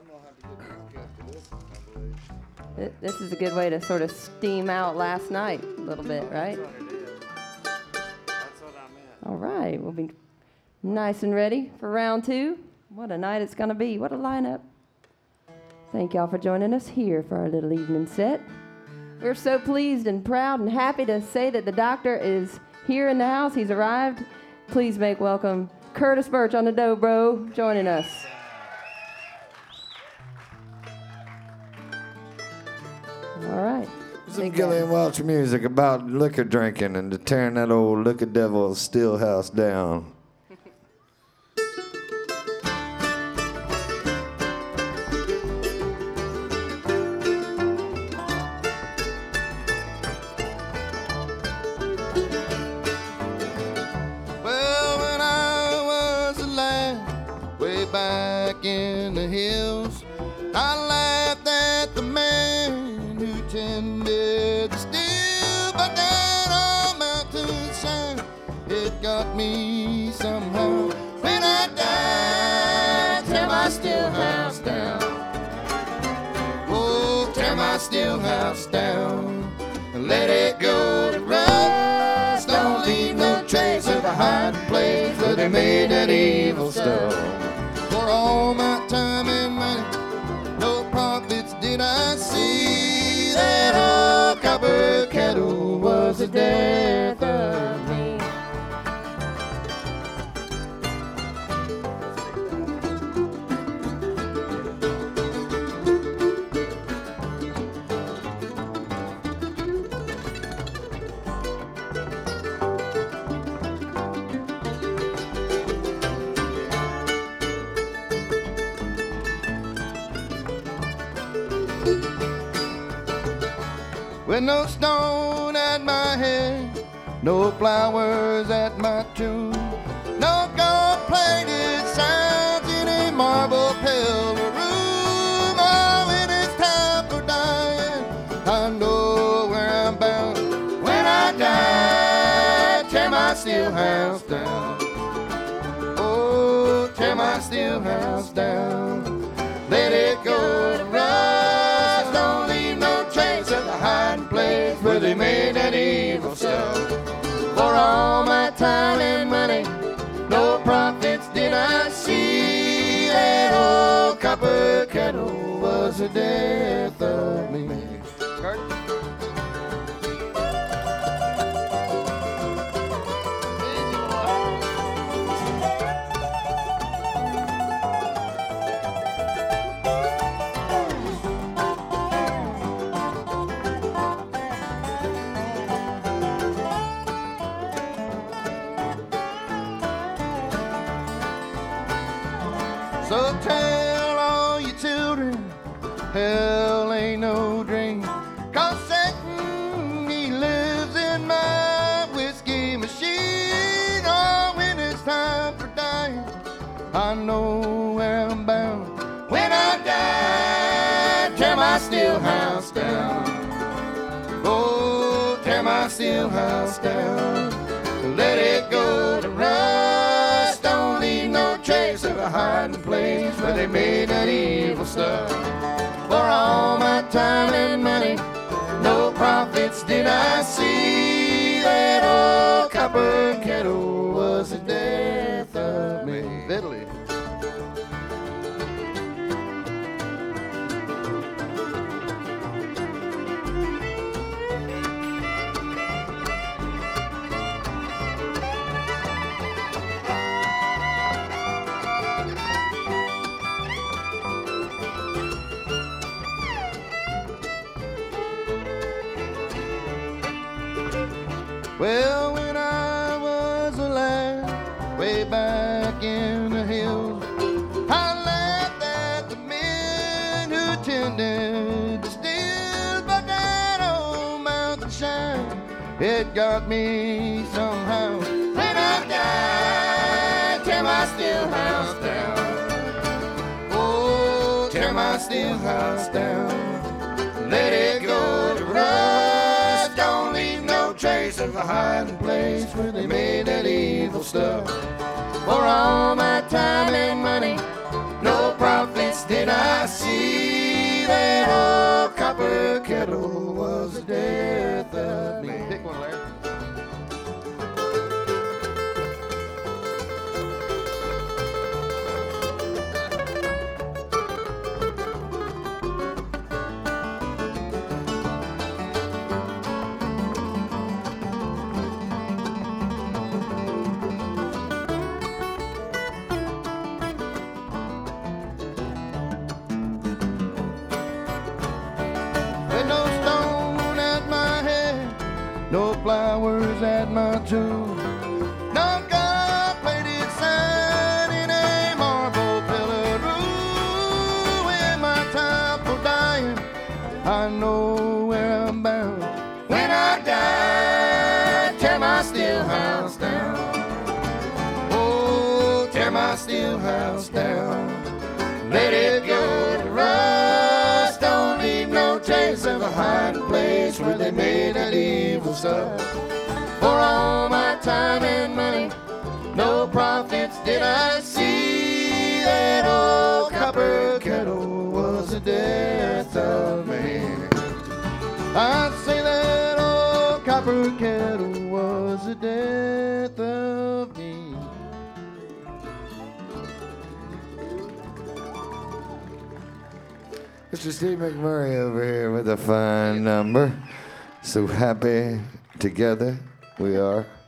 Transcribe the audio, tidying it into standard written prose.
This is a good way to sort of steam out last night a little bit, right? That's what it is. That's what I meant. All right, we'll be nice and ready for round two. What a night it's going to be. What a lineup. Thank y'all for joining us here for our little evening set. We're so pleased and proud and happy to say that the doctor is here in the house. He's arrived. Please make welcome Curtis Birch on the dobro joining us. All right. Some Gillian Welch music about liquor drinking and to tearing that old liquor devil Stillhouse down. Well, when I was a lad, way back in the hills, I laughed at the man who tended the still, but that old mountainside, it got me somehow. When I died, tear my still house down. Oh, tear my still house down and let it go to rust. Don't leave no trace of the hiding place where they made that evil stuff. For all my time and money, no profits did I see. That old copper kettle was the death of me. With no stone at my head, no flowers at my tomb, no gold-plated signs in a marble pillar room. Oh, when it's time for dying, I know where I'm bound. When I die, tear my still house down. Oh, tear my still house down. Let it go to rust. Don't leave no trace of the hiding place where they made that evil stuff. For all my time and money, no profits did I see. That old copper kettle was the death of me. Kurt? So tell all your children, hell ain't no dream. 'Cause Satan, he lives in my whiskey machine. Oh, when it's time for dying, I know where I'm bound. When I die, tear my still house down. Oh, tear my still house down. Let it go to rust. Don't leave no trace of a hiding place where they made that evil stuff. For all my time and money, no profits did I see. That old copper kettle was the death of me. Italy. Well, when I was a lad, way back in the hills, I laughed at the men who tended to steal, but that old mountainside, it got me somehow. When I die, tear my still house down. Oh, tear my still house down. Let it go to rust. Don't leave no trace of a hiding place where they made that evil stuff. For all my time and money, no profits did I see that old copper kettle was the death of me. Pick one, Larry. No stone at my head, no flowers at my tomb, no gold-plated sign in a marble pillared room. When my time for dying, I know where I'm bound. When I die, tear my steel house down. Oh, tear my steel house down. Let it go to rust. Don't leave no trace of a hiding place where they made that evil stuff. For all my time and money, no profits did I see. That old copper kettle was the death of me. I say that old copper kettle was the death of me. Mr. Steve McMurray over here with a fine number. So happy together we are.